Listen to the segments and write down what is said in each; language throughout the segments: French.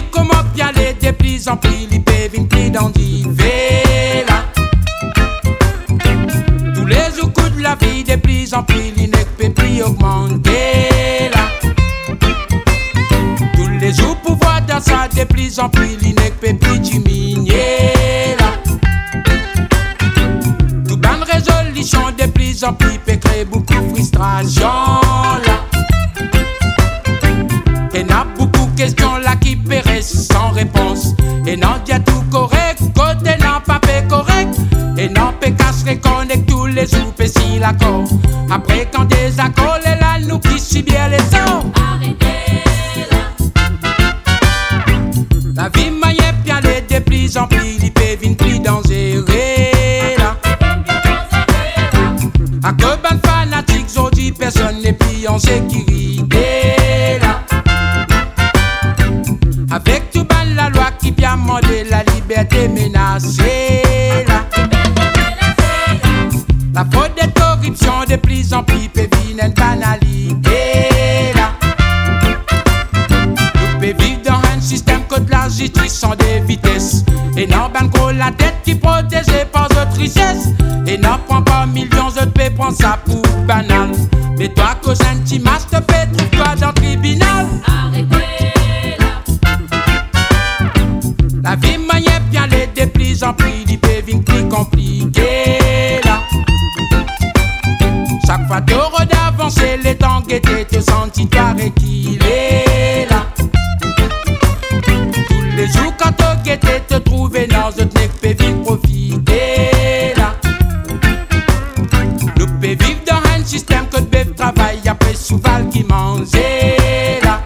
comment bien les de plus en plus, les pévines plus dans là. Tous les jours coups de la vie de plus en plus, les ne peut plus augmenter là. Tous les jours pouvoir dans ça de plus en plus, les ne peut plus diminuer là. Tout bonne résolution de plus en plus peut créer beaucoup de frustration là. Et n'a beaucoup de questions là qui périssent sans réponse. Et non dit tout correct, côté non pas fait correct. Et non peut qu'à se reconnecter tous les jours, et si l'accord. Après quand des accords, et là nous qui subir les sons. Arrêtez là. La vie moyenne bien aller de plus en plus, il peut venir plus dangereux là. À que ban fanatique, aujourd'hui personne n'est plus en sécurité là. Avec tout ban la loi qui vient demander la liberté menacée là. La fraude et corruption de plus en plus peut vivre une banalité là. Nous peut vivre dans un système que de la justice sans des vitesses. Et non ben gros la tête qui protégée par notre richesse. Et non prend pas millions de paix, prends ça pour banal. Mais toi cause un petit match te fait trouve-toi dans le tribunal. Arrêtez là. La vie moyenne bien les de plus en plus, il peut venir plus compliqué là. Chaque fois t'auras d'avancer, les temps guettés, te sentis toi réquilé là. Tous les jours quand t'as guetté, te trouver dans ce n'est que peut vivre profiter là. Nous peut vivre dans un système que de travail après souvent qui mange là.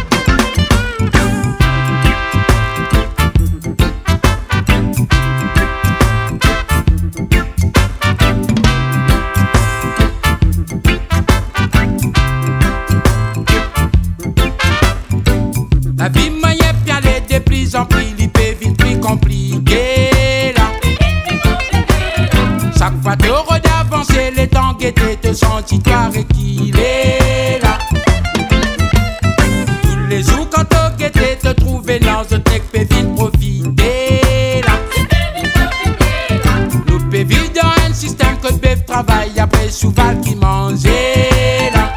La vie moyenne bien aller de plus en plus, il peut vite plus compliqué là. Chaque fois t'auras d'avancer, les temps guettés, te sentis toi réquilé là. Tous les jours quand t'as guetté, te trouver dans ce truc, peut vite profiter là. Nous peut vivre dans un système que de travail après souvent qui mange là.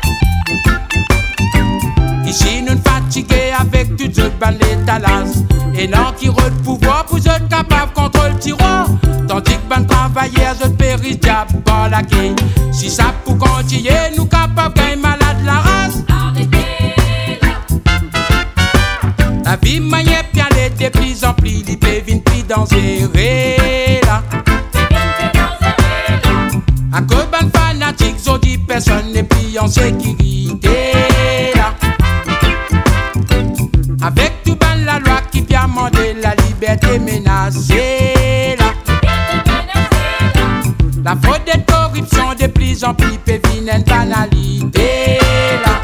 Ici nous fatigués avec toute cette bande d'étalage. Et non qui rôle pouvoir pour être capable contre le tiroir. Tandis que ben travailleurs je péris diable par la quille. Si ça pour continuer nous capables d'un malade la race. Arrêtez là. La vie manière bien les de plus en plus, il peut venir plus dangereux là. À cause ben fanatique, aujourd'hui personne n'est plus en sécurité là. Avec tout ben la loi qui vient demander la liberté menacée là. La fraude et corruption de plus en plus peut venir une banalité là.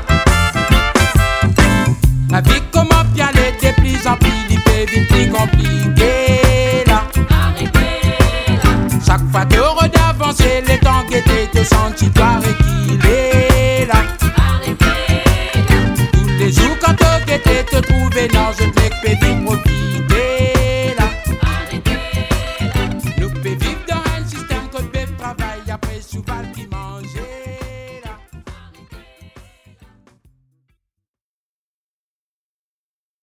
La vie comment bien aller de plus en plus, il peut venir plus compliqué là. Arrêtez là. Chaque fois t'auras d'avancer, les temps guettés, te sentis toi réquilé là. Arrêtez là. Tous les jours quand t'as guetté, te trouver dans ce truc, peut vite profiter là. Arrêtez là. Nous peut vivre dans un système que de travail après souvent qui